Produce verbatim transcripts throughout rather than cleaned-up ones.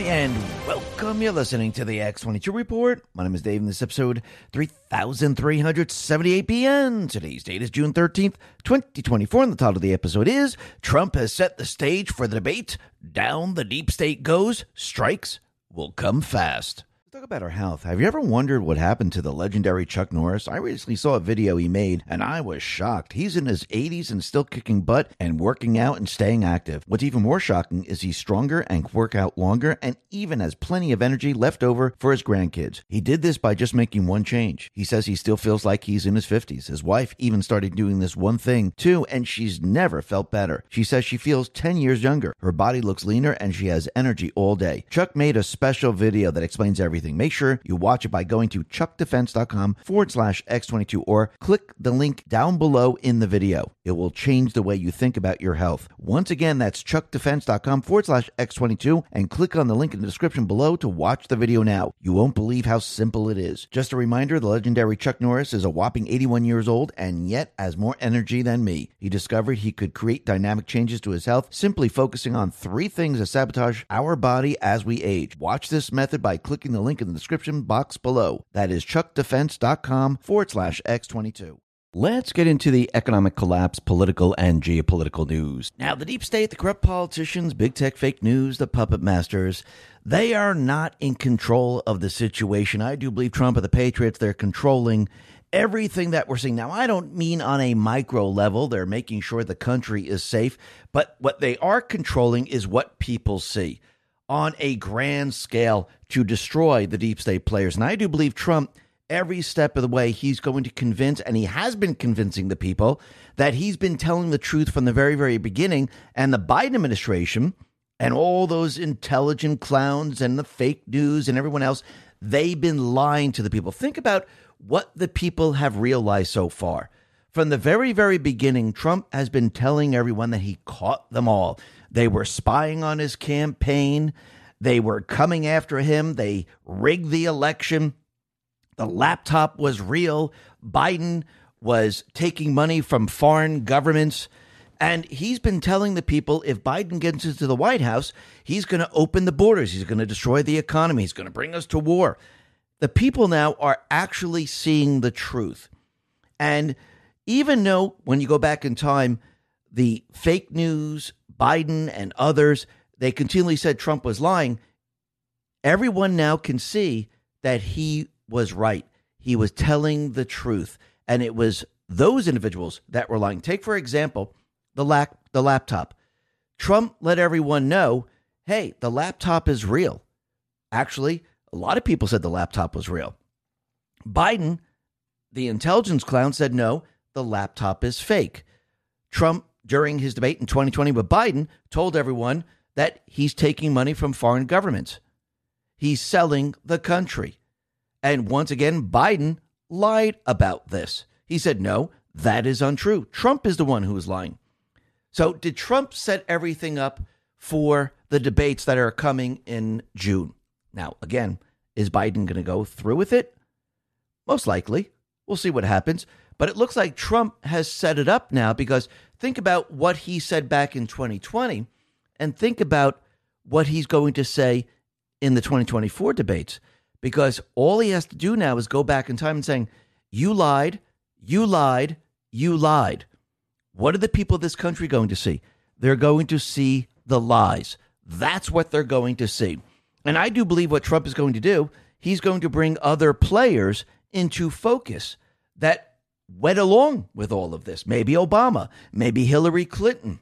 and welcome. You're listening to the X twenty-two Report. My name is Dave, and this episode three thousand three hundred seventy-eight B N. Today's date is June thirteenth, twenty twenty-four, and the title of the episode is Trump has set the stage for the debate. Down the deep state goes. Strikes will come fast. Talk about our health. Have you ever wondered what happened to the legendary Chuck Norris? I recently saw a video he made, and I was shocked. He's in his eighties and still kicking butt and working out and staying active. What's even more shocking is he's stronger and can work out longer and even has plenty of energy left over for his grandkids. He did this by just making one change. He says he still feels like he's in his fifties. His wife even started doing this one thing, too, and she's never felt better. She says she feels ten years younger. Her body looks leaner, and she has energy all day. Chuck made a special video that explains everything. Make sure you watch it by going to chuckdefense.com forward slash X22 or click the link down below in the video. It will change the way you think about your health. Once again, that's chuckdefense.com forward slash X22 and click on the link in the description below to watch the video now. You won't believe how simple it is. Just a reminder, the legendary Chuck Norris is a whopping eighty-one years old and yet has more energy than me. He discovered he could create dynamic changes to his health simply focusing on three things that sabotage our body as we age. Watch this method by clicking the link in the description box below. That is chuckdefense.com forward slash X22. Let's get into the economic collapse, political and geopolitical news. Now, the deep state, the corrupt politicians, big tech, fake news, the puppet masters, they are not in control of the situation. I do believe Trump and the Patriots, they're controlling everything that we're seeing. Now, I don't mean on a micro level. They're making sure the country is safe. But what they are controlling is what people see on a grand scale to destroy the deep state players. And I do believe Trump, every step of the way, he's going to convince, and he has been convincing the people, that he's been telling the truth from the very, very beginning. And the Biden administration and all those intelligent clowns and the fake news and everyone else, they've been lying to the people. Think about what the people have realized so far. From the very, very beginning, Trump has been telling everyone that he caught them all. They were spying on his campaign. They were coming after him. They rigged the election. The laptop was real. Biden was taking money from foreign governments. And he's been telling the people if Biden gets into the White House, he's going to open the borders. He's going to destroy the economy. He's going to bring us to war. The people now are actually seeing the truth. And even though when you go back in time, the fake news, Biden and others, they continually said Trump was lying, everyone now can see that he was right. He was telling the truth. And it was those individuals that were lying. Take, for example, the, lap, the laptop. Trump let everyone know, hey, the laptop is real. Actually, a lot of people said the laptop was real. Biden, the intelligence clown, said, no, the laptop is fake. Trump, during his debate in twenty twenty with Biden, told everyone that he's taking money from foreign governments. He's selling the country. And once again, Biden lied about this. He said, no, that is untrue. Trump is the one who is lying. So did Trump set everything up for the debates that are coming in June? Now, again, is Biden going to go through with it? Most likely. We'll see what happens. But it looks like Trump has set it up now, because think about what he said back in twenty twenty and think about what he's going to say in the twenty twenty-four debates, because all he has to do now is go back in time and saying, you lied, you lied, you lied. What are the people of this country going to see? They're going to see the lies. That's what they're going to see. And I do believe what Trump is going to do, he's going to bring other players into focus that went along with all of this. Maybe Obama, maybe Hillary Clinton.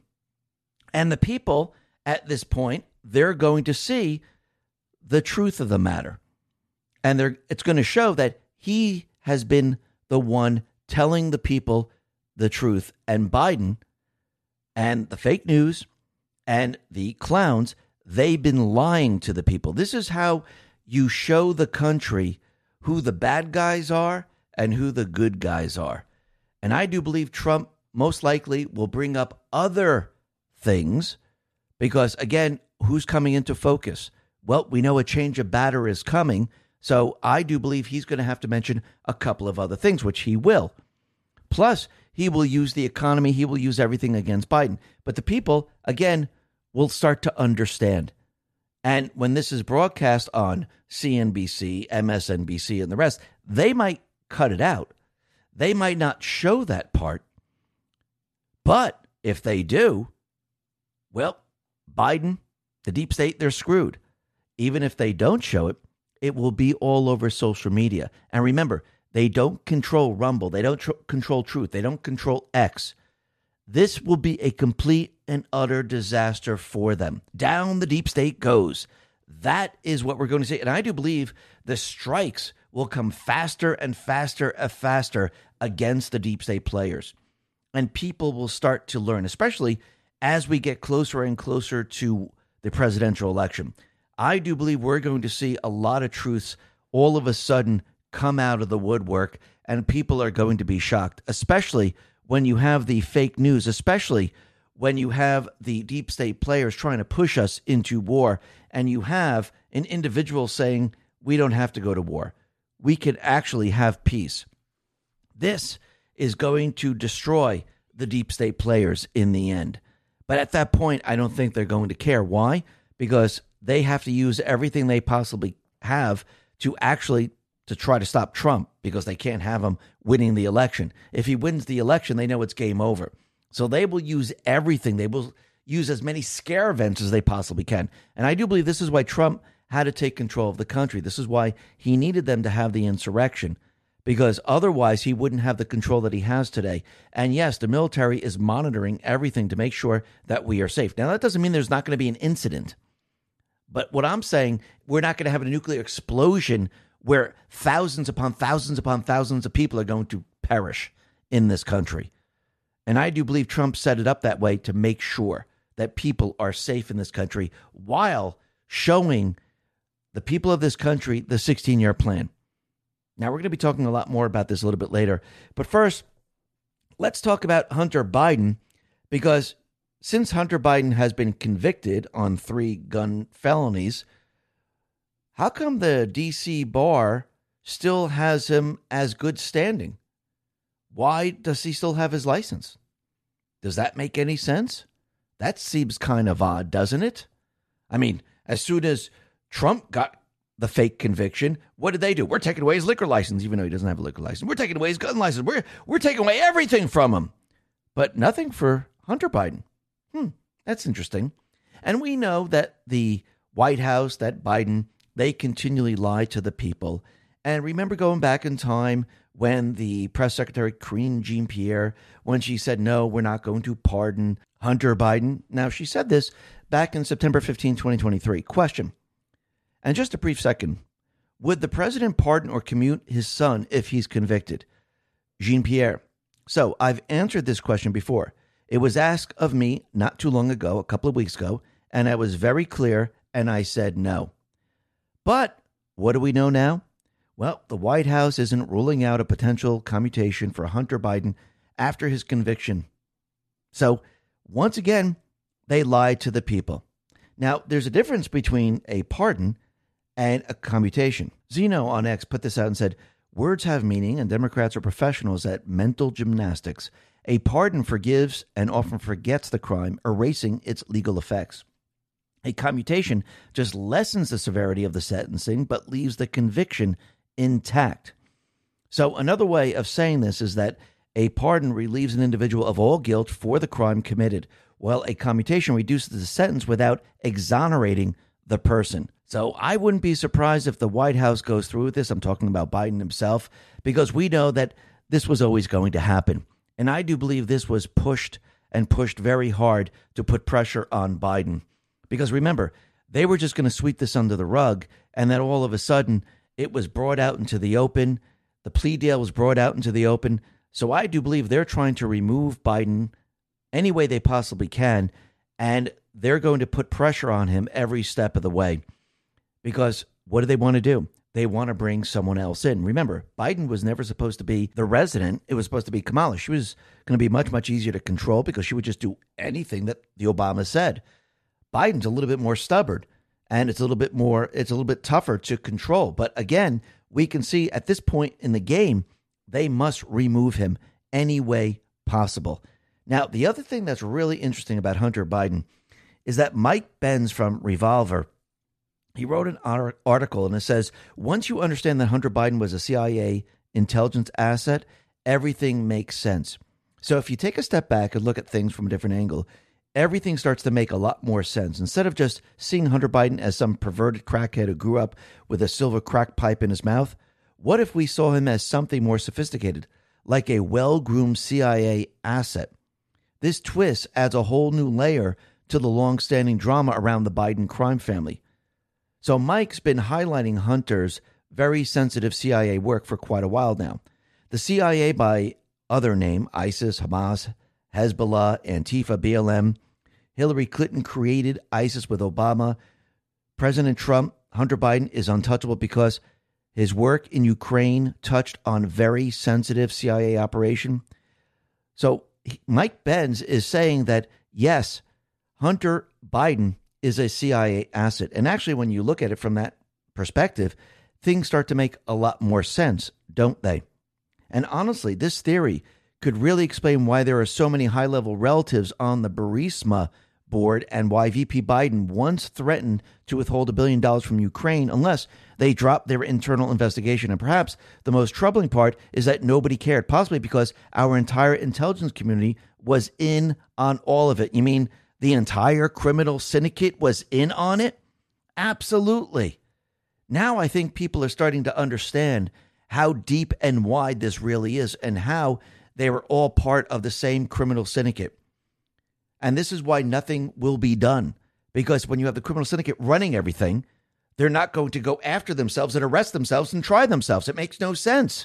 And the people at this point, they're going to see the truth of the matter. And they're, it's going to show that he has been the one telling the people the truth. And Biden and the fake news and the clowns, they've been lying to the people. This is how you show the country who the bad guys are and who the good guys are. And I do believe Trump most likely will bring up other things because, again, who's coming into focus? Well, we know a change of batter is coming. So I do believe he's going to have to mention a couple of other things, which he will. Plus, he will use the economy. He will use everything against Biden. But the people, again, will start to understand. And when this is broadcast on C N B C, M S N B C, and the rest, they might cut it out. They might not show that part. But if they do, well, Biden, the deep state, they're screwed. Even if they don't show it, it will be all over social media. And remember, they don't control Rumble. They don't tr- control Truth. They don't control X. This will be a complete and utter disaster for them. Down the deep state goes. That is what we're going to see. And I do believe the strikes will come faster and faster and faster against the deep state players. And people will start to learn, especially as we get closer and closer to the presidential election. I do believe we're going to see a lot of truths all of a sudden come out of the woodwork, and people are going to be shocked, especially when you have the fake news, especially when you have the deep state players trying to push us into war, and you have an individual saying, we don't have to go to war. We can actually have peace. This is going to destroy the deep state players in the end. But at that point, I don't think they're going to care. Why? Because they have to use everything they possibly have to actually to try to stop Trump, because they can't have him winning the election. If he wins the election, they know it's game over. So they will use everything. They will use as many scare events as they possibly can. And I do believe this is why Trump had to take control of the country. This is why he needed them to have the insurrection, because otherwise he wouldn't have the control that he has today. And yes, the military is monitoring everything to make sure that we are safe. Now, that doesn't mean there's not going to be an incident. But what I'm saying, we're not going to have a nuclear explosion where thousands upon thousands upon thousands of people are going to perish in this country. And I do believe Trump set it up that way to make sure that people are safe in this country while showing the people of this country the sixteen-year plan. Now, we're going to be talking a lot more about this a little bit later. But first, let's talk about Hunter Biden, because since Hunter Biden has been convicted on three gun felonies, how come the D C bar still has him as good standing? Why does he still have his license? Does that make any sense? That seems kind of odd, doesn't it? I mean, as soon as Trump got the fake conviction, what did they do? We're taking away his liquor license, even though he doesn't have a liquor license. We're taking away his gun license. We're, we're taking away everything from him. But nothing for Hunter Biden. Hmm, that's interesting. And we know that the White House, that Biden, they continually lie to the people. And remember going back in time when the press secretary, Karine Jean-Pierre, when she said, no, we're not going to pardon Hunter Biden. Now, she said this back in September fifteenth, twenty twenty-three. Question, and just a brief second, would the president pardon or commute his son if he's convicted? Jean-Pierre. So I've answered this question before. It was asked of me not too long ago, a couple of weeks ago, and I was very clear, and I said no. But what do we know now? Well, the White House isn't ruling out a potential commutation for Hunter Biden after his conviction. So, once again, they lied to the people. Now, there's a difference between a pardon and a commutation. Zeno on X put this out and said, words have meaning and Democrats are professionals at mental gymnastics. A pardon forgives and often forgets the crime, erasing its legal effects. A commutation just lessens the severity of the sentencing, but leaves the conviction intact. So another way of saying this is that a pardon relieves an individual of all guilt for the crime committed, while a commutation reduces the sentence without exonerating the person. So I wouldn't be surprised if the White House goes through with this. I'm talking about Biden himself, because we know that this was always going to happen. And I do believe this was pushed and pushed very hard to put pressure on Biden. Because remember, they were just going to sweep this under the rug, and then all of a sudden it was brought out into the open. The plea deal was brought out into the open. So I do believe they're trying to remove Biden any way they possibly can, and they're going to put pressure on him every step of the way. Because what do they want to do? They want to bring someone else in. Remember, Biden was never supposed to be the resident. It was supposed to be Kamala. She was going to be much, much easier to control because she would just do anything that the Obama said. Biden's a little bit more stubborn, and it's a little bit more, it's a little bit tougher to control. But again, we can see at this point in the game, they must remove him any way possible. Now, the other thing that's really interesting about Hunter Biden is that Mike Benz from Revolver, He wrote an article, and it says, once you understand that Hunter Biden was a C I A intelligence asset, everything makes sense. So if you take a step back and look at things from a different angle, everything starts to make a lot more sense. Instead of just seeing Hunter Biden as some perverted crackhead who grew up with a silver crack pipe in his mouth, what if we saw him as something more sophisticated, like a well-groomed C I A asset? This twist adds a whole new layer to the long-standing drama around the Biden crime family. So Mike's been highlighting Hunter's very sensitive C I A work for quite a while now. The C I A, by other name, ISIS, Hamas, Hezbollah, Antifa, B L M, Hillary Clinton created ISIS with Obama. President Trump, Hunter Biden, is untouchable because his work in Ukraine touched on very sensitive C I A operation. So Mike Benz is saying that, yes, Hunter Biden is a C I A asset. And actually, when you look at it from that perspective, things start to make a lot more sense, don't they? And honestly, this theory could really explain why there are so many high-level relatives on the Burisma board and why V P Biden once threatened to withhold a billion dollars from Ukraine unless they dropped their internal investigation. And perhaps the most troubling part is that nobody cared, possibly because our entire intelligence community was in on all of it. You mean the entire criminal syndicate was in on it? Absolutely. Now I think people are starting to understand how deep and wide this really is and how they were all part of the same criminal syndicate. And this is why nothing will be done. Because when you have the criminal syndicate running everything, they're not going to go after themselves and arrest themselves and try themselves. It makes no sense.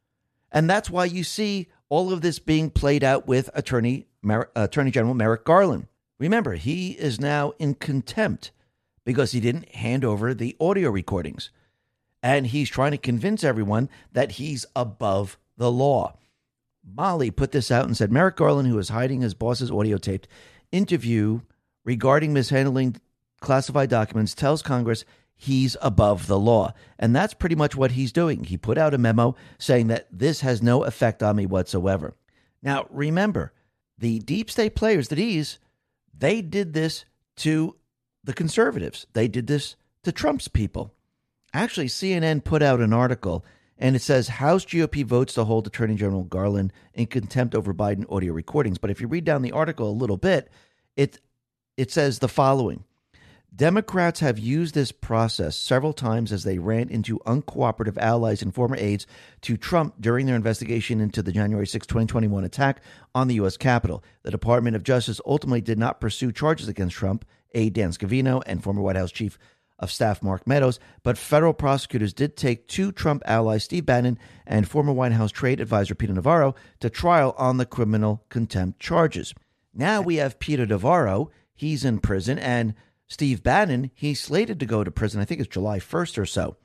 And that's why you see all of this being played out with Attorney, Mer- Attorney General Merrick Garland. Remember, he is now in contempt because he didn't hand over the audio recordings. And he's trying to convince everyone that he's above the law. Molly put this out and said, Merrick Garland, who is hiding his boss's audio taped interview regarding mishandling classified documents, tells Congress he's above the law. And that's pretty much what he's doing. He put out a memo saying that this has no effect on me whatsoever. Now, remember, the deep state players, the D's, they did this to the conservatives. They did this to Trump's people. Actually, C N N put out an article, and it says House G O P votes to hold Attorney General Garland in contempt over Biden audio recordings. But if you read down the article a little bit, it it says the following. Democrats have used this process several times as they ran into uncooperative allies and former aides to Trump during their investigation into the January sixth, twenty twenty-one attack on the U S Capitol. The Department of Justice ultimately did not pursue charges against Trump, aide Dan Scavino, and former White House Chief of Staff Mark Meadows, but federal prosecutors did take two Trump allies, Steve Bannon and former White House trade advisor Peter Navarro, to trial on the criminal contempt charges. Now we have Peter Navarro. He's in prison, and Steve Bannon, he's slated to go to prison, I think it's July first or so.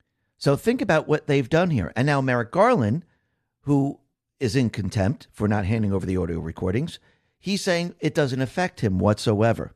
So think about what they've done here. And now Merrick Garland, who is in contempt for not handing over the audio recordings, he's saying it doesn't affect him whatsoever.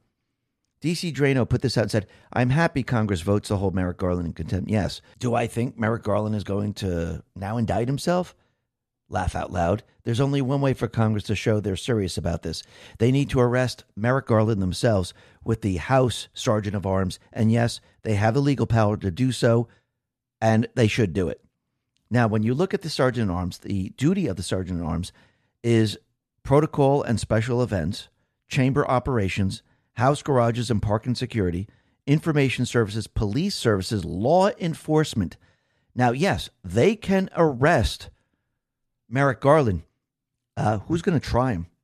D C Drano put this out and said, I'm happy Congress votes to hold Merrick Garland in contempt. Yes. Do I think Merrick Garland is going to now indict himself? Laugh out loud. There's only one way for Congress to show they're serious about this. They need to arrest Merrick Garland themselves with the House Sergeant of Arms. And yes, they have the legal power to do so, and they should do it. Now, when you look at the Sergeant at Arms, the duty of the Sergeant at Arms is protocol and special events, chamber operations, house garages and parking security, information services, police services, law enforcement. Now, yes, they can arrest Merrick Garland. Uh, who's going to try him?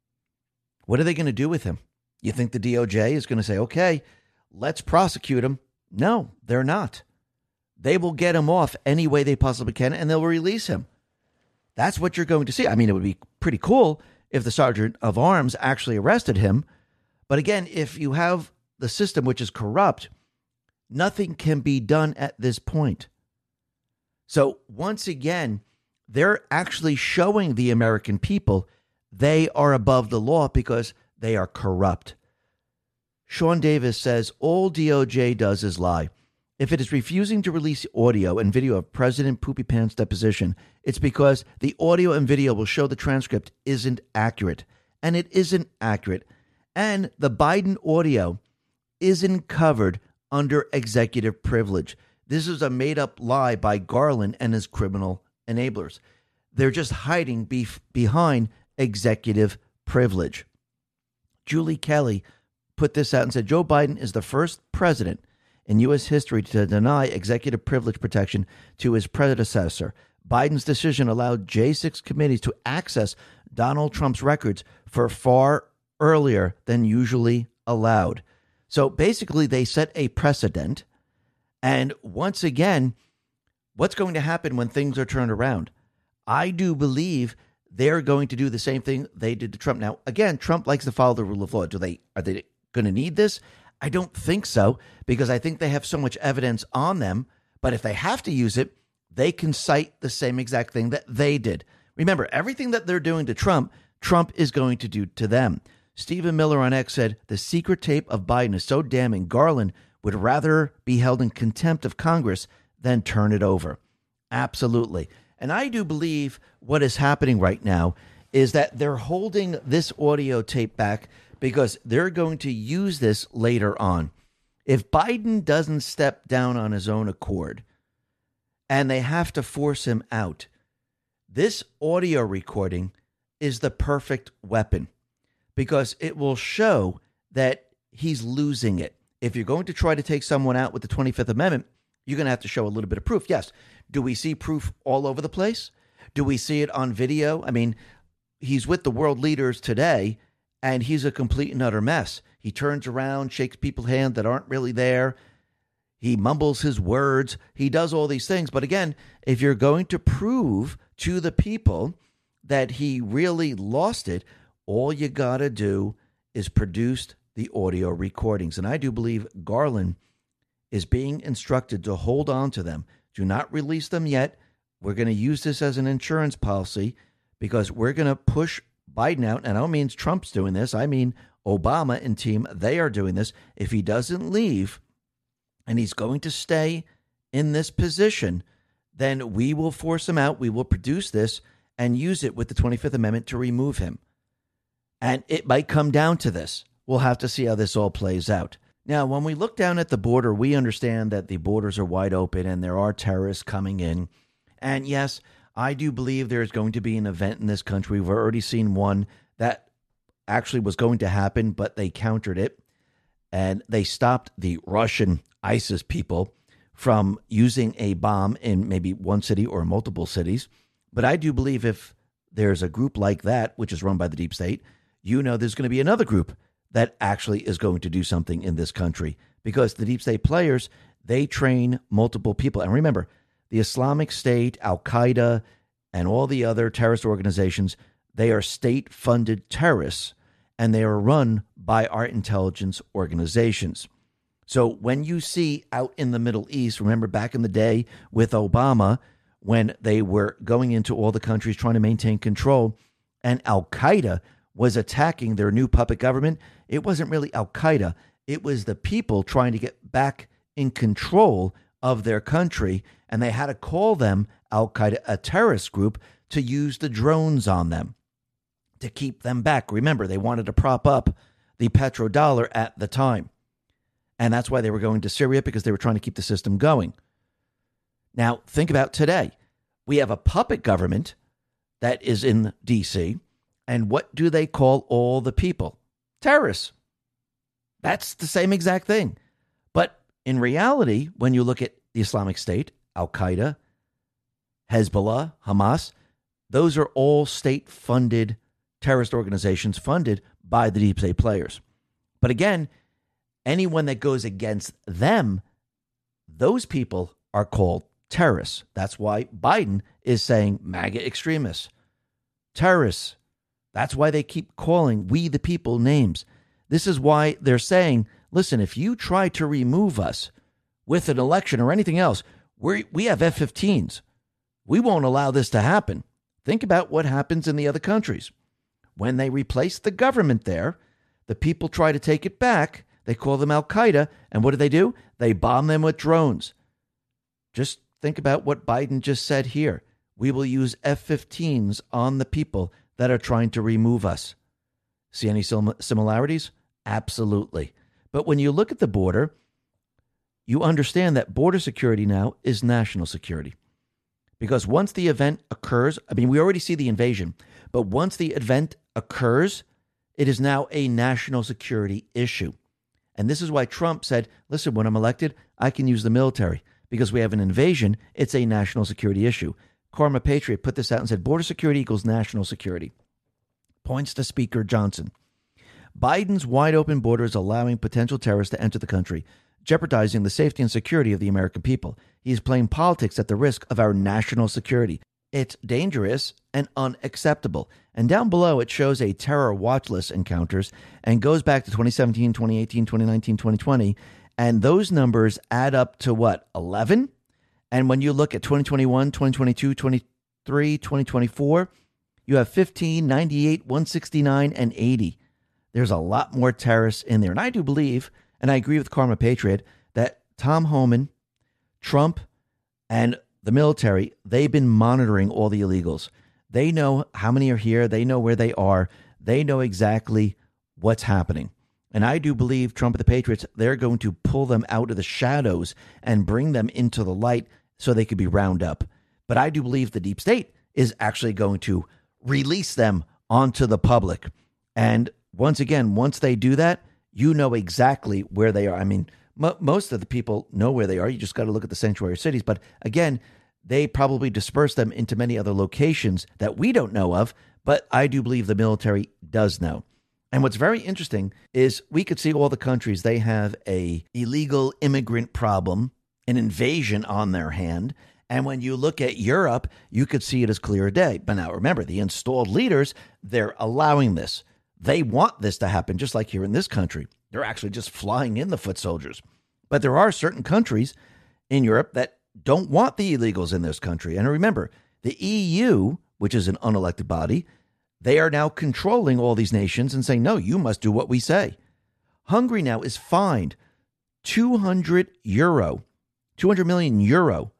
What are they going to do with him? You think the D O J is going to say, okay, let's prosecute him? No, they're not. They will get him off any way they possibly can, and they'll release him. That's what you're going to see. I mean, it would be pretty cool if the Sergeant of Arms actually arrested him. But again, if you have the system which is corrupt, nothing can be done at this point. So once again, they're actually showing the American people they are above the law because they are corrupt. Sean Davis says, all D O J does is lie. If it is refusing to release audio and video of President Poopy Pants' deposition, it's because the audio and video will show the transcript isn't accurate. And it isn't accurate. And the Biden audio isn't covered under executive privilege. This is a made-up lie by Garland and his criminal enablers. They're just hiding be- behind executive privilege. Julie Kelly put this out and said, Joe Biden is the first president in U S history to deny executive privilege protection to his predecessor. Biden's decision allowed J six committees to access Donald Trump's records for far earlier than usually allowed. So basically, they set a precedent. And once again, what's going to happen when things are turned around? I do believe they're going to do the same thing they did to Trump. Now, again, Trump likes to follow the rule of law. Do they? Are they going to need this? I don't think so, because I think they have so much evidence on them. But if they have to use it, they can cite the same exact thing that they did. Remember, everything that they're doing to Trump, Trump is going to do to them. Stephen Miller on X said, the secret tape of Biden is so damning, Garland would rather be held in contempt of Congress than turn it over. Absolutely. And I do believe what is happening right now is that they're holding this audio tape back because they're going to use this later on. If Biden doesn't step down on his own accord and they have to force him out, this audio recording is the perfect weapon because it will show that he's losing it. If you're going to try to take someone out with the twenty-fifth Amendment, you're going to have to show a little bit of proof. Yes. Do we see proof all over the place? Do we see it on video? I mean, he's with the world leaders today, and he's a complete and utter mess. He turns around, shakes people's hands that aren't really there. He mumbles his words. He does all these things. But again, if you're going to prove to the people that he really lost it, all you got to do is produce the audio recordings. And I do believe Garland is being instructed to hold on to them. Do not release them yet. We're going to use this as an insurance policy because we're going to push Biden out. And I don't mean Trump's doing this. I mean Obama and team, they are doing this. If he doesn't leave and he's going to stay in this position, then we will force him out. We will produce this and use it with the twenty-fifth Amendment to remove him. And it might come down to this. We'll have to see how this all plays out. Now, when we look down at the border, we understand that the borders are wide open and there are terrorists coming in. And yes, I do believe there's going to be an event in this country. We've already seen one that actually was going to happen, but they countered it. And they stopped the Russian ISIS people from using a bomb in maybe one city or multiple cities. But I do believe if there's a group like that, which is run by the deep state, you know there's going to be another group that actually is going to do something in this country because the deep state players, they train multiple people. And remember, the Islamic State, Al-Qaeda, and all the other terrorist organizations, they are state-funded terrorists, and they are run by our intelligence organizations. So when you see out in the Middle East, remember back in the day with Obama, when they were going into all the countries trying to maintain control, and Al-Qaeda was attacking their new puppet government, it wasn't really Al-Qaeda. It was the people trying to get back in control of their country, and they had to call them Al-Qaeda, a terrorist group, to use the drones on them to keep them back. Remember, they wanted to prop up the petrodollar at the time. And that's why they were going to Syria, because they were trying to keep the system going. Now, think about today. We have a puppet government that is in D C, and what do they call all the people? Terrorists. That's the same exact thing. But in reality, when you look at the Islamic State, Al-Qaeda, Hezbollah, Hamas, those are all state-funded terrorist organizations funded by the deep state players. But again, anyone that goes against them, those people are called terrorists. That's why Biden is saying MAGA extremists, terrorists. That's why they keep calling we the people names. This is why they're saying, listen, if you try to remove us with an election or anything else, we we have F fifteens. We won't allow this to happen. Think about what happens in the other countries. When they replace the government there, the people try to take it back. They call them Al-Qaeda. And what do they do? They bomb them with drones. Just think about what Biden just said here. We will use F fifteens on the people that are trying to remove us. See any sim- similarities? Absolutely. But when you look at the border, you understand that border security now is national security. Because once the event occurs, I mean, we already see the invasion, but once the event occurs, it is now a national security issue. And this is why Trump said, listen, when I'm elected, I can use the military. Because we have an invasion, it's a national security issue. Karma Patriot put this out and said, border security equals national security. Points to Speaker Johnson. Biden's wide open border is allowing potential terrorists to enter the country, jeopardizing the safety and security of the American people. He is playing politics at the risk of our national security. It's dangerous and unacceptable. And down below, it shows a terror watch list encounters and goes back to twenty seventeen, twenty eighteen, twenty nineteen, twenty twenty. And those numbers add up to what, eleven? And when you look at twenty twenty-one, twenty twenty-two, twenty-three, twenty twenty-four, you have fifteen, ninety-eight, one sixty-nine, and eighty. There's a lot more terrorists in there. And I do believe, and I agree with Karma Patriot, that Tom Homan, Trump, and the military, they've been monitoring all the illegals. They know how many are here. They know where they are. They know exactly what's happening. And I do believe Trump and the Patriots, they're going to pull them out of the shadows and bring them into the light so they could be round up. But I do believe the deep state is actually going to release them onto the public. And once again, once they do that, you know exactly where they are. I mean, m- most of the people know where they are. You just got to look at the sanctuary cities. But again, they probably disperse them into many other locations that we don't know of. But I do believe the military does know. And what's very interesting is we could see all the countries, they have a illegal immigrant problem, an invasion on their hand. And when you look at Europe, you could see it as clear as day. But now remember, the installed leaders, they're allowing this. They want this to happen, just like here in this country. They're actually just flying in the foot soldiers. But there are certain countries in Europe that don't want the illegals in this country. And remember, the E U, which is an unelected body, they are now controlling all these nations and saying, no, you must do what we say. Hungary now is fined two hundred euro, two hundred million euro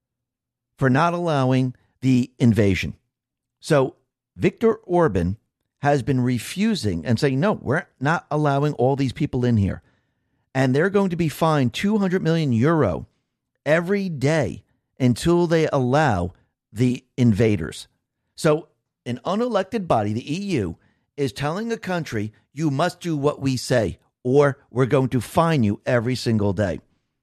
for not allowing the invasion. So Viktor Orban has been refusing and saying, no, we're not allowing all these people in here. And they're going to be fined two hundred million euro every day until they allow the invaders. So an unelected body, the E U, is telling a country, you must do what we say, or we're going to fine you every single day.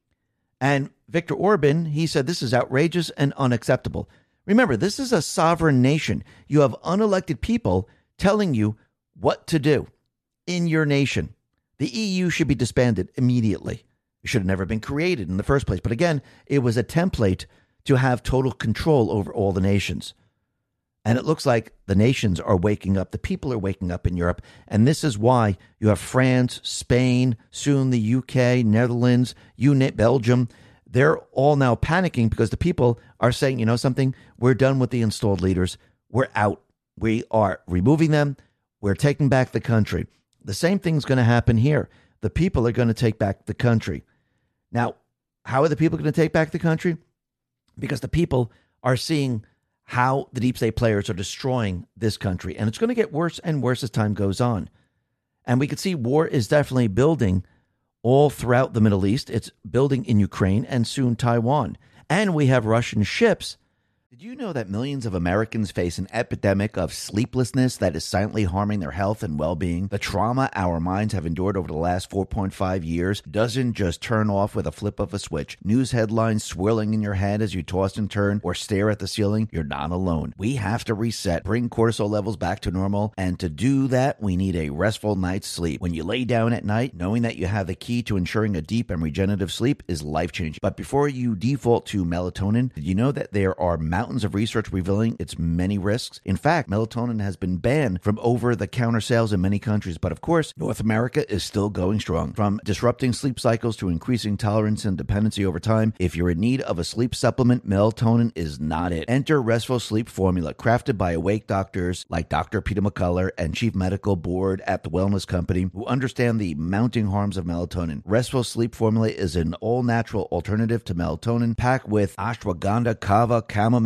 And Viktor Orban, he said this is outrageous and unacceptable. Remember, this is a sovereign nation. You have unelected people telling you what to do in your nation. The E U should be disbanded immediately. It should have never been created in the first place. But again, it was a template to have total control over all the nations. And it looks like the nations are waking up. The people are waking up in Europe. And this is why you have France, Spain, soon the U K, Netherlands, you name Belgium. They're all now panicking because the people are saying, you know something, we're done with the installed leaders. We're out. We are removing them. We're taking back the country. The same thing's going to happen here. The people are going to take back the country. Now, how are the people going to take back the country? Because the people are seeing how the deep state players are destroying this country. And it's going to get worse and worse as time goes on. And we can see war is definitely building all throughout the Middle East. It's building in Ukraine and soon Taiwan. And we have Russian ships. Did you know that millions of Americans face an epidemic of sleeplessness that is silently harming their health and well-being? The trauma our minds have endured over the last four point five years doesn't just turn off with a flip of a switch. News headlines swirling in your head as you toss and turn or stare at the ceiling, you're not alone. We have to reset, bring cortisol levels back to normal, and to do that, we need a restful night's sleep. When you lay down at night, knowing that you have the key to ensuring a deep and regenerative sleep is life-changing. But before you default to melatonin, did you know that there are mountains of research revealing its many risks? In fact, melatonin has been banned from over-the-counter sales in many countries, but of course, North America is still going strong. From disrupting sleep cycles to increasing tolerance and dependency over time, if you're in need of a sleep supplement, melatonin is not it. Enter Restful Sleep Formula, crafted by awake doctors like Doctor Peter McCullough and Chief Medical Board at the Wellness Company who understand the mounting harms of melatonin. Restful Sleep Formula is an all-natural alternative to melatonin packed with ashwagandha, kava, chamomile,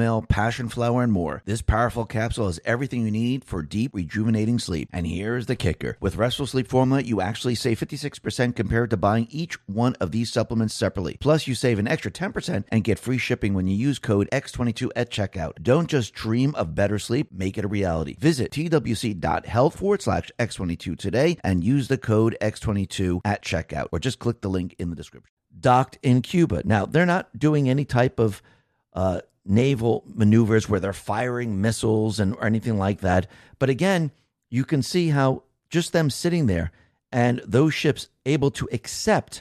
chamomile, passion flower, and more. This powerful capsule has everything you need for deep, rejuvenating sleep. And here's the kicker. With Restful Sleep Formula, you actually save fifty-six percent compared to buying each one of these supplements separately. Plus, you save an extra ten percent and get free shipping when you use code X twenty-two at checkout. Don't just dream of better sleep, make it a reality. Visit twc.health forward slash X22 today and use the code X twenty-two at checkout, or just click the link in the description. Docked in Cuba. Now, they're not doing any type of uh, naval maneuvers where they're firing missiles and or anything like that. But again, you can see how just them sitting there and those ships able to accept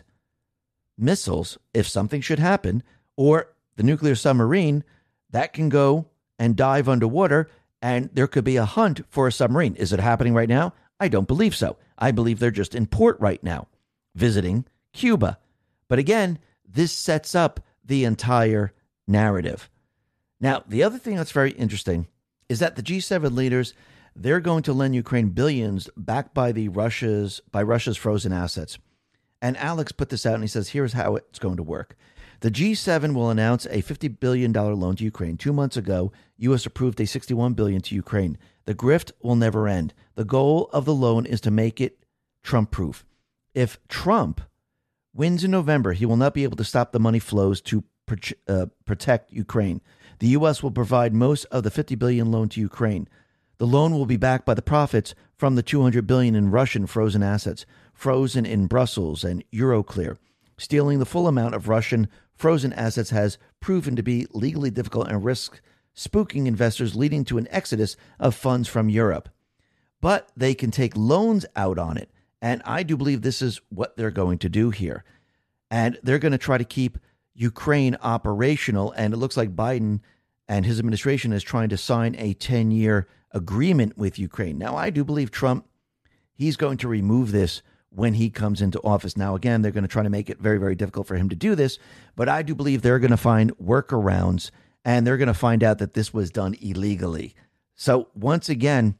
missiles if something should happen, or the nuclear submarine that can go and dive underwater, and there could be a hunt for a submarine. Is it happening right now? I don't believe so. I believe they're just in port right now, visiting Cuba. But again, this sets up the entire narrative. Now, the other thing that's very interesting is that the G seven leaders, they're going to lend Ukraine billions backed by the Russia's by Russia's frozen assets. And Alex put this out and he says, here's how it's going to work. The G seven will announce a fifty billion dollars loan to Ukraine. Two months ago, U S approved a sixty-one billion dollars to Ukraine. The grift will never end. The goal of the loan is to make it Trump-proof. If Trump wins in November, he will not be able to stop the money flows to uh, protect Ukraine. The U S will provide most of the fifty billion dollars loan to Ukraine. The loan will be backed by the profits from the two hundred billion dollars in Russian frozen assets, frozen in Brussels and Euroclear. Stealing the full amount of Russian frozen assets has proven to be legally difficult and risks spooking investors, leading to an exodus of funds from Europe. But they can take loans out on it. And I do believe this is what they're going to do here. And they're going to try to keep Ukraine operational. And it looks like Biden and his administration is trying to sign a ten-year agreement with Ukraine. Now, I do believe Trump, he's going to remove this when he comes into office. Now, again, they're going to try to make it very, very difficult for him to do this. But I do believe they're going to find workarounds, and they're going to find out that this was done illegally. So once again,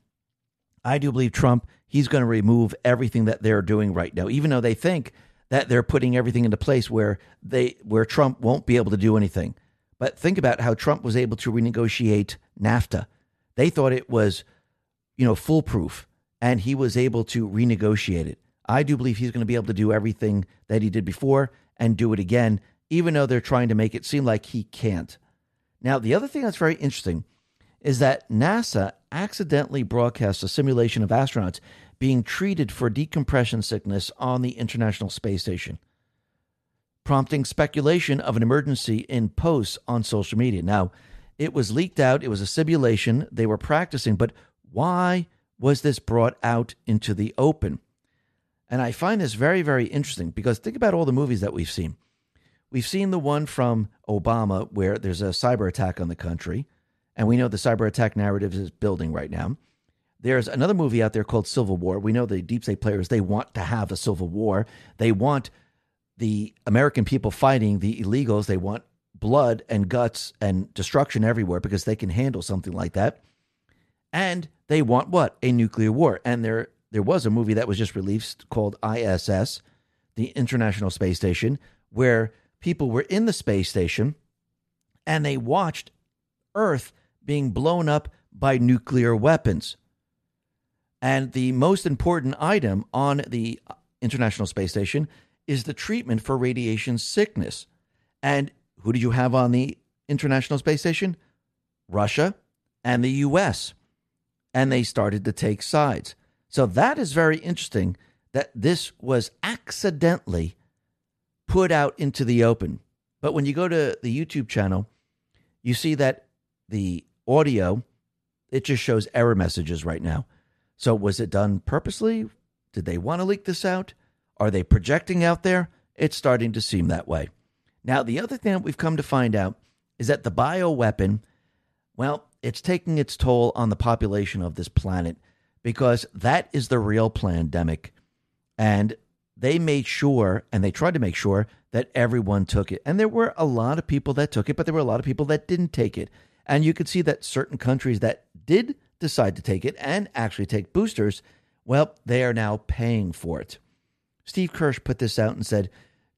I do believe Trump, he's going to remove everything that they're doing right now, even though they think that they're putting everything into place where they where Trump won't be able to do anything. But think about how Trump was able to renegotiate NAFTA. They thought it was, you know, foolproof, and he was able to renegotiate it. I do believe he's going to be able to do everything that he did before and do it again, even though they're trying to make it seem like he can't. Now, the other thing that's very interesting is that NASA accidentally broadcast a simulation of astronauts being treated for decompression sickness on the International Space Station, prompting speculation of an emergency in posts on social media. Now, it was leaked out. It was a simulation. They were practicing. But why was this brought out into the open? And I find this very, very interesting because think about all the movies that we've seen. We've seen the one from Obama where there's a cyber attack on the country. And we know the cyber attack narrative is building right now. There's another movie out there called Civil War. We know the deep state players, they want to have a civil war. They want the American people fighting the illegals. They want blood and guts and destruction everywhere because they can handle something like that. And they want what? A nuclear war. And there, there was a movie that was just released called I S S, the International Space Station, where people were in the space station and they watched Earth being blown up by nuclear weapons. And the most important item on the International Space Station is the treatment for radiation sickness. And who did you have on the International Space Station? Russia and the U S. And they started to take sides. So that is very interesting that this was accidentally put out into the open. But when you go to the YouTube channel, you see that the audio, it just shows error messages right now. So was it done purposely? Did they want to leak this out? Are they projecting out there? It's starting to seem that way. Now, the other thing that we've come to find out is that the bioweapon, well, it's taking its toll on the population of this planet because that is the real pandemic. And they made sure, and they tried to make sure, that everyone took it. And there were a lot of people that took it, but there were a lot of people that didn't take it. And you could see that certain countries that did decide to take it and actually take boosters, well, they are now paying for it. Steve Kirsch put this out and said,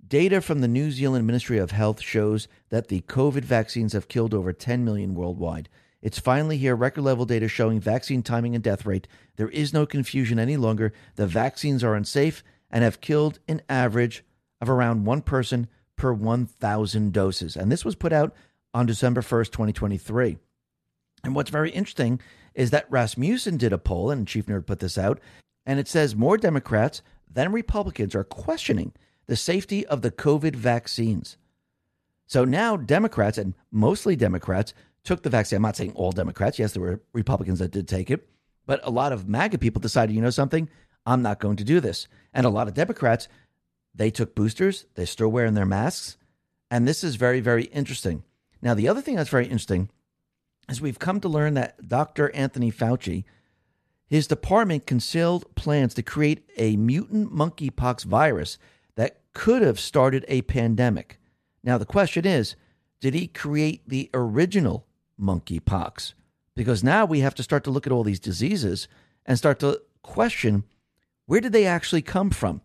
Data from the New Zealand Ministry of Health shows that the COVID vaccines have killed over ten million worldwide. It's finally here, record level data showing vaccine timing and death rate. There is no confusion any longer. The vaccines are unsafe and have killed an average of around one person per one thousand doses. And this was put out on December first, twenty twenty-three. And what's very interesting is that Rasmussen did a poll, and Chief Nerd put this out, and it says more Democrats than Republicans are questioning the safety of the COVID vaccines. So now Democrats, and mostly Democrats, took the vaccine. I'm not saying all Democrats. Yes, there were Republicans that did take it. But a lot of MAGA people decided, you know something? I'm not going to do this. And a lot of Democrats, they took boosters. They're still wearing their masks. And this is very, very interesting. Now, the other thing that's very interesting is we've come to learn that Doctor Anthony Fauci, his department concealed plans to create a mutant monkeypox virus that could have started a pandemic. Now, the question is, did he create the original monkeypox? Because now we have to start to look at all these diseases and start to question, where did they actually come from?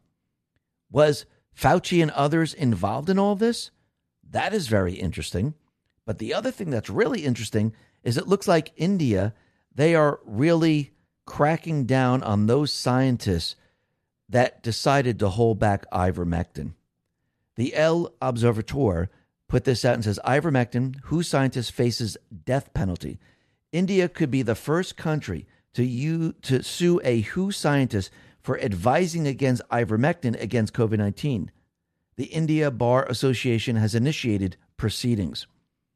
Was Fauci and others involved in all this? That is very interesting. But the other thing that's really interesting is it looks like India, they are really cracking down on those scientists that decided to hold back ivermectin. The El Observador put this out and says, ivermectin, W H O scientist faces death penalty. India could be the first country to, use, to sue a W H O scientist for advising against ivermectin against COVID nineteen. The India Bar Association has initiated proceedings.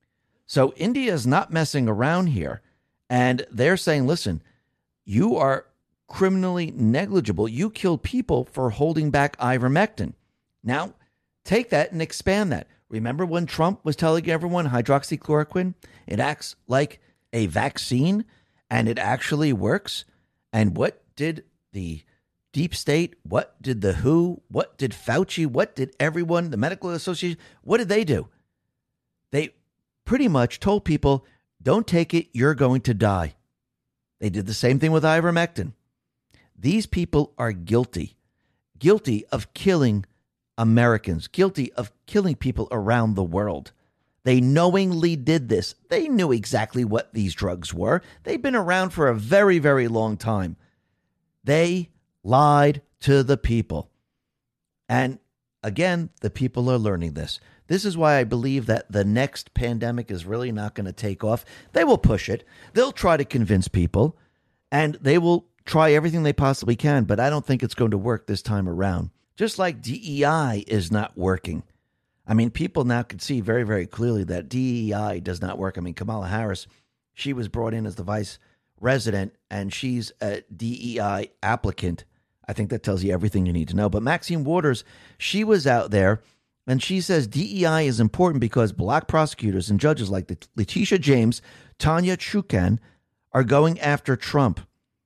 So India is not messing around here. And they're saying, listen, you are criminally negligible. You killed people for holding back ivermectin. Now, take that and expand that. Remember when Trump was telling everyone hydroxychloroquine, it acts like a vaccine and it actually works? And what did the deep state, what did the W H O, what did Fauci, what did everyone, the medical association, what did they do? They pretty much told people, don't take it, you're going to die. They did the same thing with ivermectin. These people are guilty, guilty of killing Americans, guilty of killing people around the world. They knowingly did this. They knew exactly what these drugs were. They've been around for a very, very long time. They lied to the people. And again, the people are learning this. This is why I believe that the next pandemic is really not going to take off. They will push it. They'll try to convince people, and they will try everything they possibly can, but I don't think it's going to work this time around. Just like D E I is not working. I mean, people now can see very, very clearly that D E I does not work. I mean, Kamala Harris, she was brought in as the vice resident, and she's a D E I applicant. I think that tells you everything you need to know. But Maxine Waters, she was out there, and she says D E I is important because black prosecutors and judges like Letitia James, Tanya Chutkan are going after Trump.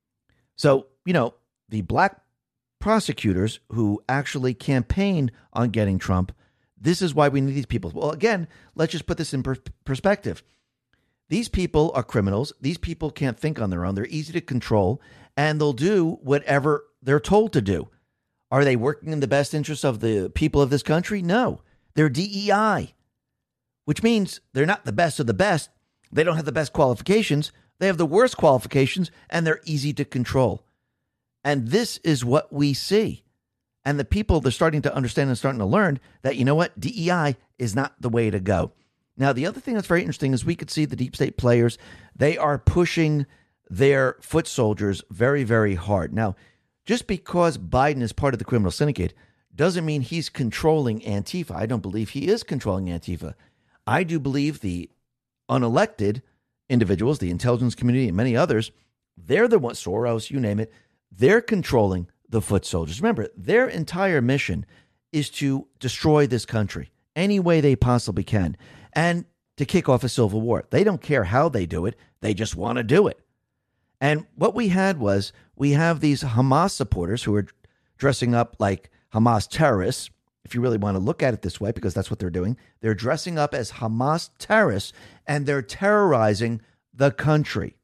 So, you know, the black prosecutors who actually campaigned on getting Trump, this is why we need these people. Well, again, let's just put this in per- perspective. These people are criminals. These people can't think on their own. They're easy to control, and they'll do whatever they're told to do. Are they working in the best interest of the people of this country? No. They're D E I, which means they're not the best of the best. They don't have the best qualifications. They have the worst qualifications, and they're easy to control. And this is what we see. And the people, they're starting to understand and starting to learn that, you know what, D E I is not the way to go. Now, the other thing that's very interesting is we could see the deep state players, they are pushing their foot soldiers very, very hard. Now, just because Biden is part of the criminal syndicate doesn't mean he's controlling Antifa. I don't believe he is controlling Antifa. I do believe the unelected individuals, the intelligence community and many others, they're the ones, Soros, you name it, they're controlling the foot soldiers. Remember, their entire mission is to destroy this country any way they possibly can and to kick off a civil war. They don't care how they do it. They just want to do it. And what we had was we have these Hamas supporters who are dressing up like Hamas terrorists, if you really want to look at it this way, because that's what they're doing. They're dressing up as Hamas terrorists, and they're terrorizing the country.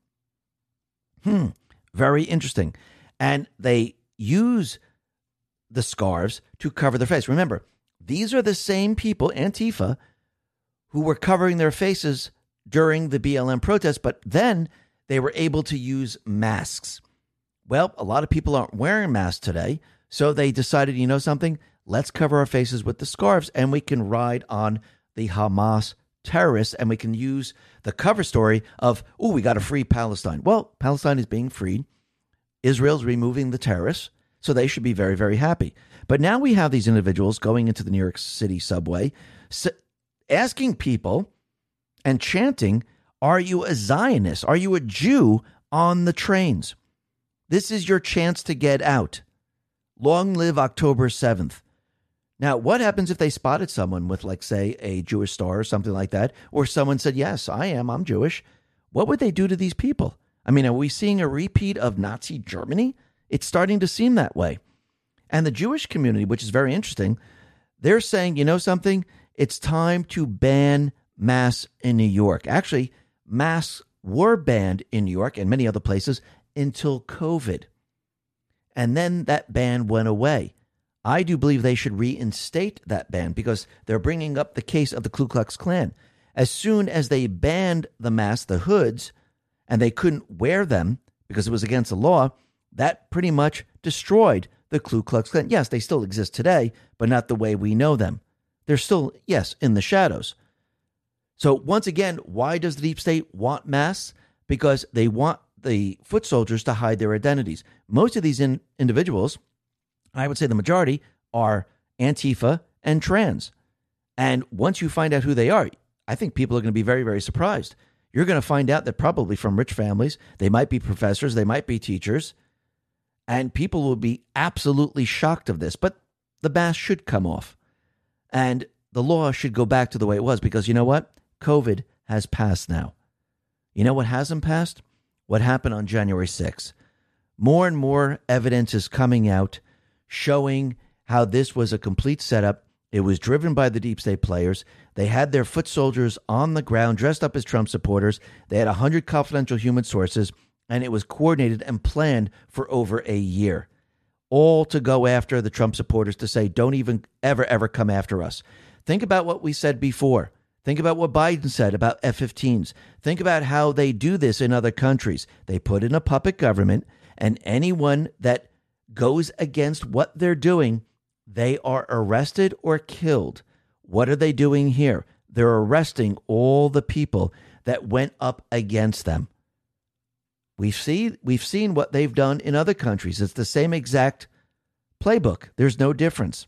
Hmm, very interesting. And they use the scarves to cover their face. Remember, These are the same people, Antifa, who were covering their faces during the B L M protests, but then they were able to use masks. Well, a lot of people aren't wearing masks today, so they decided, you know something, let's cover our faces with the scarves and we can ride on the Hamas terrorists and we can use the cover story of, oh, we got to free Palestine. Well, Palestine is being freed. Israel's removing the terrorists, so they should be very, very happy. But now we have these individuals going into the New York City subway, asking people and chanting, are you a Zionist? Are you a Jew on the trains? This is your chance to get out. Long live October seventh. Now, what happens if they spotted someone with, like, say, a Jewish star or something like that, or someone said, yes, I am, I'm Jewish? What would they do to these people? I mean, are we seeing a repeat of Nazi Germany? It's starting to seem that way. And the Jewish community, which is very interesting, they're saying, you know something? It's time to ban masks in New York. Actually, masks were banned in New York and many other places until COVID. And then that ban went away. I do believe they should reinstate that ban because they're bringing up the case of the Ku Klux Klan. As soon as they banned the masks, the hoods, and they couldn't wear them because it was against the law, that pretty much destroyed the Ku Klux Klan. Yes, they still exist today, but not the way we know them. They're still, yes, in the shadows. So once again, why does the deep state want masks? Because they want the foot soldiers to hide their identities. Most of these in, individuals, I would say the majority, are Antifa and trans. And once you find out who they are, I think people are going to be very, very surprised. You're going to find out that probably from rich families, they might be professors, they might be teachers, and people will be absolutely shocked of this. But the mask should come off. And the law should go back to the way it was because you know what? COVID has passed now. You know what hasn't passed? What happened on January sixth. More and more evidence is coming out showing how this was a complete setup. It was driven by the deep state players. They had their foot soldiers on the ground dressed up as Trump supporters. They had one hundred confidential human sources, and it was coordinated and planned for over a year. All to go after the Trump supporters to say, don't even ever, ever come after us. Think about what we said before. Think about what Biden said about F fifteens. Think about how they do this in other countries. They put in a puppet government, and anyone that goes against what they're doing, they are arrested or killed. What are they doing here? They're arresting all the people that went up against them. We've seen, we've seen what they've done in other countries. It's the same exact playbook. There's no difference.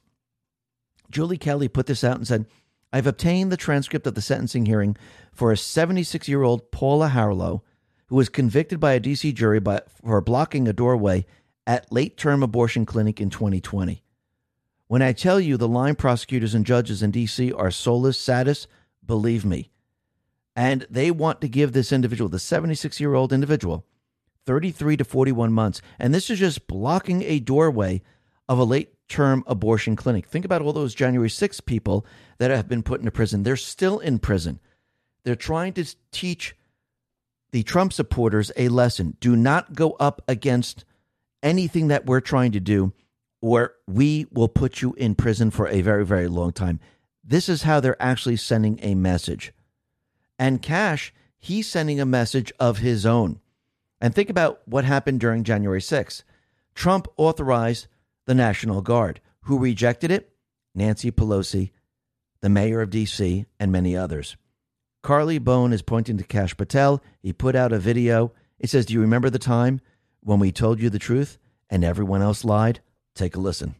Julie Kelly put this out and said, I've obtained the transcript of the sentencing hearing for a seventy-six-year-old Paula Harlow, who was convicted by a D C jury by, for blocking a doorway at late-term abortion clinic in twenty twenty. When I tell you the line prosecutors and judges in D C are soulless sadists, believe me. And they want to give this individual, the seventy-six-year-old individual, thirty-three to forty-one months. And this is just blocking a doorway of a late-term abortion clinic. Think about all those January sixth people that have been put into prison. They're still in prison. They're trying to teach the Trump supporters a lesson. Do not go up against anything that we're trying to do, or we will put you in prison for a very, very long time. This is how they're actually sending a message. And Kash, he's sending a message of his own. And think about what happened during January sixth. Trump authorized the National Guard. Who rejected it? Nancy Pelosi, the mayor of D C, and many others. Carly Bone is pointing to Kash Patel. He put out a video. It says, do you remember the time when we told you the truth and everyone else lied? Take a listen.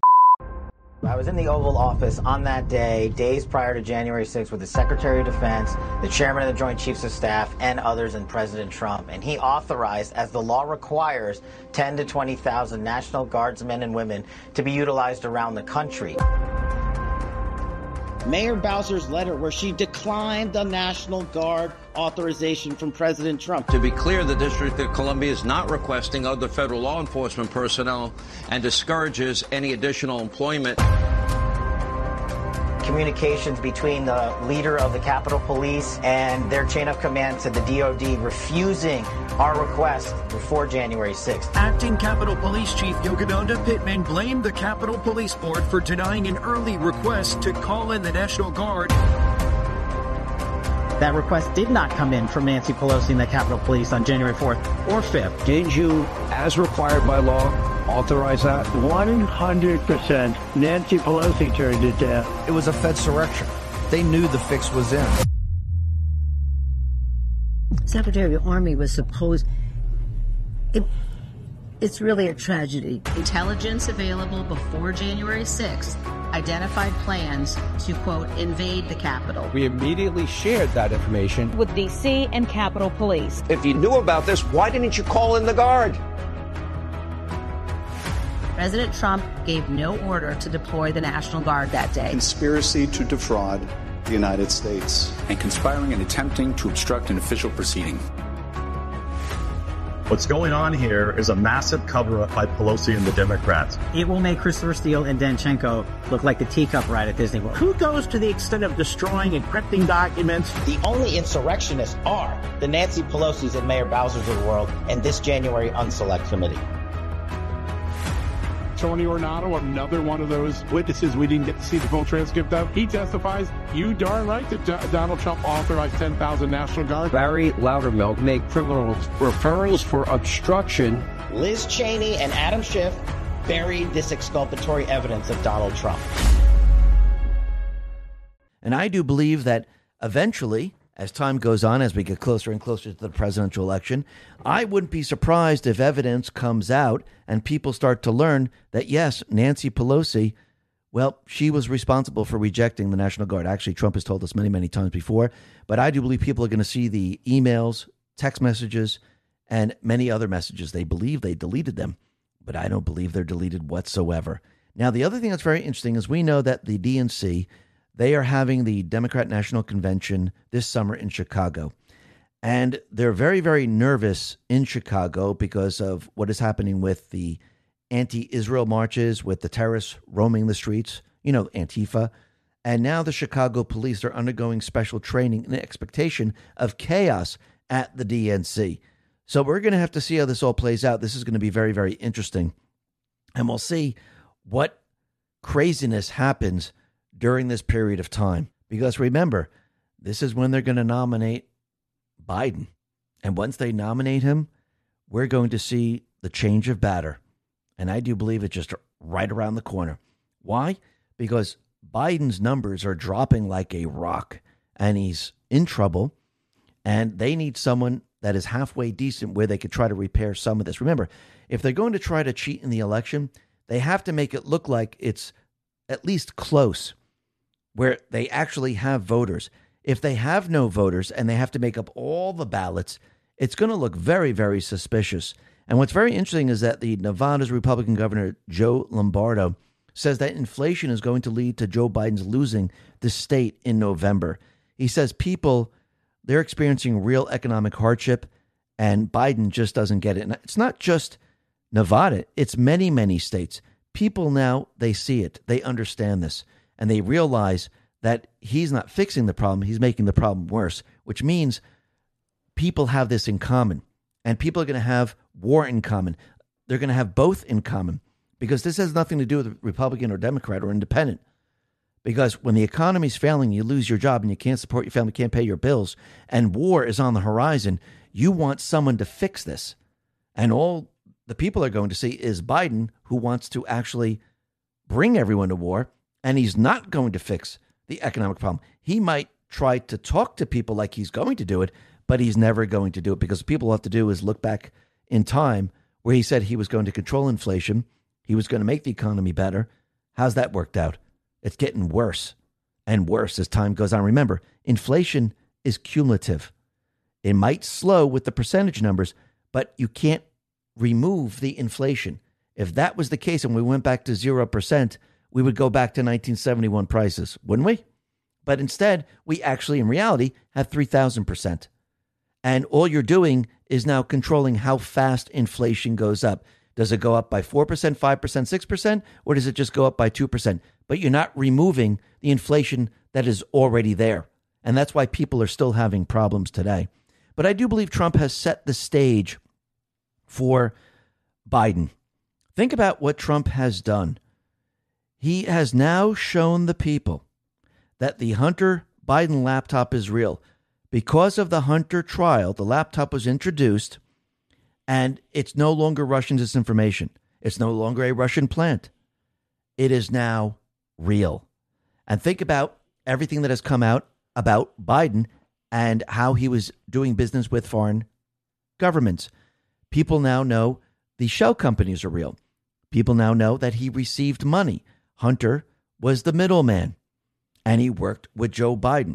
I was in the Oval Office on that day, days prior to January sixth, with the Secretary of Defense, the Chairman of the Joint Chiefs of Staff, and others, and President Trump. And he authorized, as the law requires, ten to twenty thousand National Guardsmen and women to be utilized around the country. Mayor Bowser's letter where she declined the National Guard authorization from President Trump. To be clear, the District of Columbia is not requesting other federal law enforcement personnel and discourages any additional employment. communications between the leader of the Capitol Police and their chain of command to the D O D refusing our request before January sixth. Acting Capitol Police Chief Yogananda Pittman blamed the Capitol Police Board for denying an early request to call in the National Guard. That request did not come in from Nancy Pelosi and the Capitol Police on January fourth or fifth. Did you, as required by law, authorize that? one hundred percent. Nancy Pelosi turned it down. It was a Fedsurrection. They knew the fix was in. Secretary of the Army was supposed... It, it's really a tragedy. Intelligence available before January sixth identified plans to, quote, invade the Capitol. We immediately shared that information with D C and Capitol Police. If you knew about this, why didn't you call in the Guard? President Trump gave no order to deploy the National Guard that day. Conspiracy to defraud the United States. And conspiring and attempting to obstruct an official proceeding. What's going on here is a massive cover-up by Pelosi and the Democrats. It will make Christopher Steele and Danchenko look like the teacup ride at Disney World. Who goes to the extent of destroying encrypting documents? The only insurrectionists are the Nancy Pelosi's and Mayor Bowser's of the world and this January Unselect Committee. Tony Ornato, another one of those witnesses we didn't get to see the full transcript of. He testifies, you darn right that D- Donald Trump authorized ten thousand National Guard. Barry Loudermilk made criminal referrals for obstruction. Liz Cheney and Adam Schiff buried this exculpatory evidence of Donald Trump. And I do believe that eventually, as time goes on, as we get closer and closer to the presidential election, I wouldn't be surprised if evidence comes out and people start to learn that, yes, Nancy Pelosi, well, she was responsible for rejecting the National Guard. Actually, Trump has told us many, many times before. But I do believe people are going to see the emails, text messages, and many other messages. They believe they deleted them, but I don't believe they're deleted whatsoever. Now, the other thing that's very interesting is we know that the D N C, they are having the Democrat National Convention this summer in Chicago. And they're very, very nervous in Chicago because of what is happening with the anti-Israel marches, with the terrorists roaming the streets, you know, Antifa. And now the Chicago police are undergoing special training in expectation of chaos at the D N C. So we're going to have to see how this all plays out. This is going to be very, very interesting. And we'll see what craziness happens during this period of time. Because remember, this is when they're going to nominate Biden. And once they nominate him, we're going to see the change of batter. And I do believe it's just right around the corner. Why? Because Biden's numbers are dropping like a rock and he's in trouble. And they need someone that is halfway decent where they could try to repair some of this. Remember, if they're going to try to cheat in the election, they have to make it look like it's at least close, where they actually have voters. If they have no voters and they have to make up all the ballots, it's going to look very, very suspicious. And what's very interesting is that the Nevada's Republican Governor, Joe Lombardo, says that inflation is going to lead to Joe Biden's losing the state in November. He says people, they're experiencing real economic hardship, and Biden just doesn't get it. And it's not just Nevada. It's many, many states. People now, they see it. They understand this. And they realize that he's not fixing the problem. He's making the problem worse, which means people have this in common. And people are going to have war in common. They're going to have both in common, because this has nothing to do with Republican or Democrat or independent. Because when the economy's failing, you lose your job and you can't support your family, can't pay your bills, and war is on the horizon, you want someone to fix this. And all the people are going to see is Biden, who wants to actually bring everyone to war. And he's not going to fix the economic problem. He might try to talk to people like he's going to do it, but he's never going to do it, because people will have to do is look back in time where he said he was going to control inflation. He was going to make the economy better. How's that worked out? It's getting worse and worse as time goes on. Remember, inflation is cumulative. It might slow with the percentage numbers, but you can't remove the inflation. If that was the case and we went back to zero percent, we would go back to nineteen seventy-one prices, wouldn't we? But instead, we actually, in reality, have three thousand percent. And all you're doing is now controlling how fast inflation goes up. Does it go up by four percent, five percent, six percent, or does it just go up by two percent? But you're not removing the inflation that is already there. And that's why people are still having problems today. But I do believe Trump has set the stage for Biden. Think about what Trump has done. He has now shown the people that the Hunter Biden laptop is real. Because of the Hunter trial, the laptop was introduced, and it's no longer Russian disinformation. It's no longer a Russian plant. It is now real. And think about everything that has come out about Biden and how he was doing business with foreign governments. People now know the shell companies are real. People now know that he received money. Hunter was the middleman, and he worked with Joe Biden.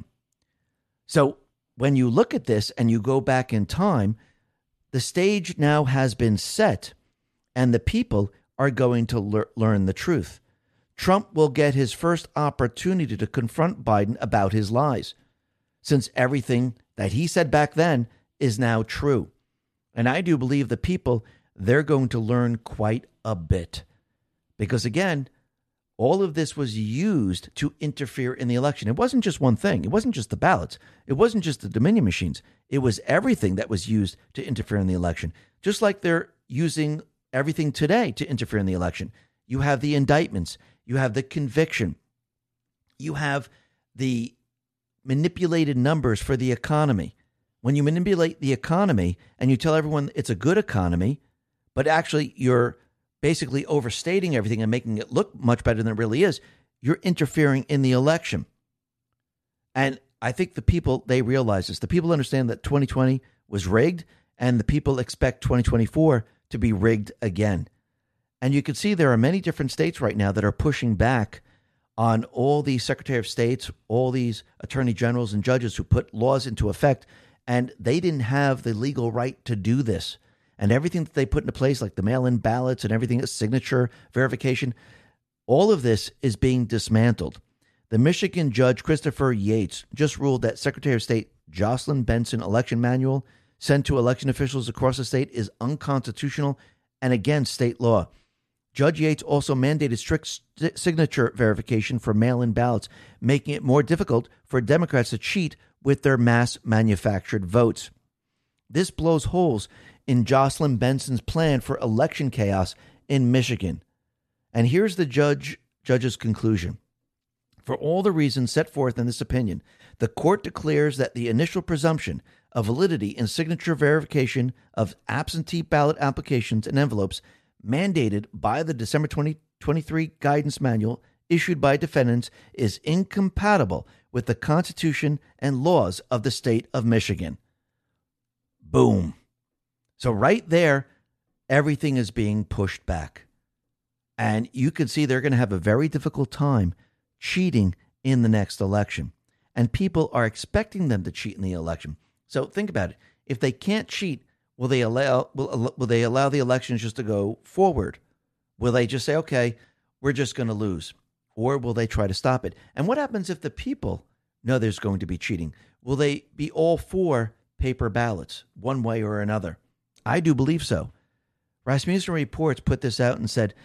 So when you look at this and you go back in time, the stage now has been set, and the people are going to lear- learn the truth. Trump will get his first opportunity to confront Biden about his lies, since everything that he said back then is now true. And I do believe the people, they're going to learn quite a bit. Because again, all of this was used to interfere in the election. It wasn't just one thing. It wasn't just the ballots. It wasn't just the Dominion machines. It was everything that was used to interfere in the election. Just like they're using everything today to interfere in the election. You have the indictments. You have the conviction. You have the manipulated numbers for the economy. When you manipulate the economy and you tell everyone it's a good economy, but actually you're basically overstating everything and making it look much better than it really is, you're interfering in the election. And I think the people, they realize this. The people understand that twenty twenty was rigged, and the people expect twenty twenty-four to be rigged again. And you can see there are many different states right now that are pushing back on all these Secretary of States, all these attorney generals and judges who put laws into effect, and they didn't have the legal right to do this. And everything that they put into place, like the mail-in ballots and everything, signature verification, all of this is being dismantled. The Michigan judge, Christopher Yates, just ruled that Secretary of State Jocelyn Benson election manual sent to election officials across the state is unconstitutional and against state law. Judge Yates also mandated strict st- signature verification for mail-in ballots, making it more difficult for Democrats to cheat with their mass-manufactured votes. This blows holes in Jocelyn Benson's plan for election chaos in Michigan. And here's the judge judge's conclusion. For all the reasons set forth in this opinion, the court declares that the initial presumption of validity in signature verification of absentee ballot applications and envelopes mandated by the December twenty twenty-three guidance manual issued by defendants is incompatible with the Constitution and laws of the state of Michigan. Boom. So right there, everything is being pushed back. And you can see they're going to have a very difficult time cheating in the next election. And people are expecting them to cheat in the election. So think about it. If they can't cheat, will they allow will, will they allow the elections just to go forward? Will they just say, okay, we're just going to lose? Or will they try to stop it? And what happens if the people know there's going to be cheating? Will they be all for paper ballots, one way or another? I do believe so. Rasmussen Reports put this out and said,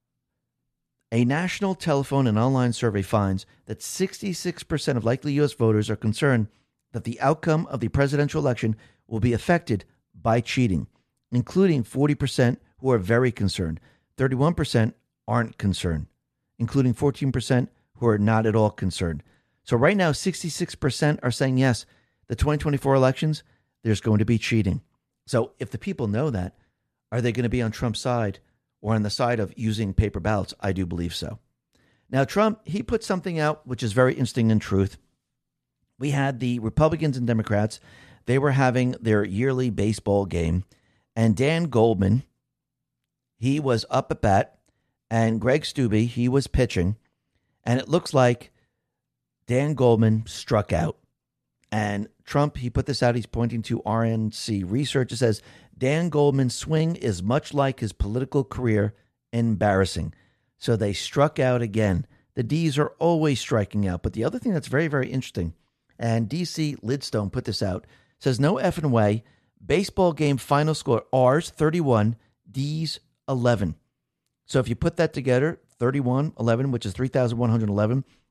a national telephone and online survey finds that sixty-six percent of likely U S voters are concerned that the outcome of the presidential election will be affected by cheating, including forty percent who are very concerned. thirty-one percent aren't concerned, including fourteen percent who are not at all concerned. So right now, sixty-six percent are saying, yes, the twenty twenty-four elections, there's going to be cheating. So if the people know that, are they going to be on Trump's side or on the side of using paper ballots? I do believe so. Now, Trump, he put something out which is very interesting in truth. We had the Republicans and Democrats. They were having their yearly baseball game. And Dan Goldman, he was up at bat. And Greg Stubbe, he was pitching. And it looks like Dan Goldman struck out. And Trump, he put this out. He's pointing to R N C research. It says, Dan Goldman's swing is much like his political career, embarrassing. So they struck out again. The D's are always striking out. But the other thing that's very, very interesting, and D C Lidstone put this out, says no effing way. Baseball game final score, R's thirty-one, D's eleven. So if you put that together, thirty-one eleven, which is three thousand one hundred eleven,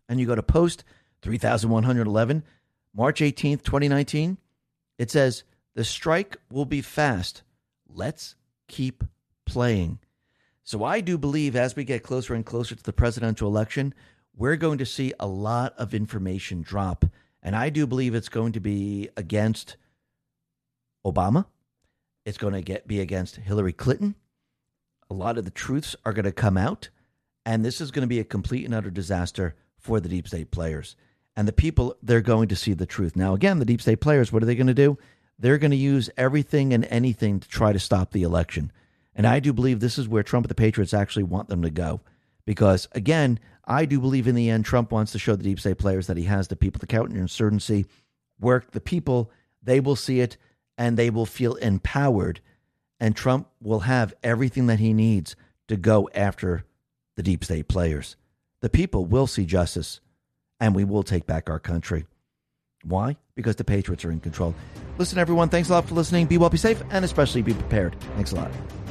and you go to post three thousand one hundred eleven, March eighteenth, twenty nineteen, it says, the strike will be fast. Let's keep playing. So I do believe as we get closer and closer to the presidential election, we're going to see a lot of information drop. And I do believe it's going to be against Obama. It's going to get be against Hillary Clinton. A lot of the truths are going to come out. And this is going to be a complete and utter disaster for the deep state players. And the people, they're going to see the truth. Now, again, the deep state players, what are they going to do? They're going to use everything and anything to try to stop the election. And I do believe this is where Trump and the Patriots actually want them to go. Because, again, I do believe in the end, Trump wants to show the deep state players that he has the people, the counterinsurgency work. The people, they will see it and they will feel empowered. And Trump will have everything that he needs to go after the deep state players. The people will see justice and we will take back our country. Why? Because the Patriots are in control. Listen, everyone, thanks a lot for listening. Be well, be safe, and especially be prepared. Thanks a lot.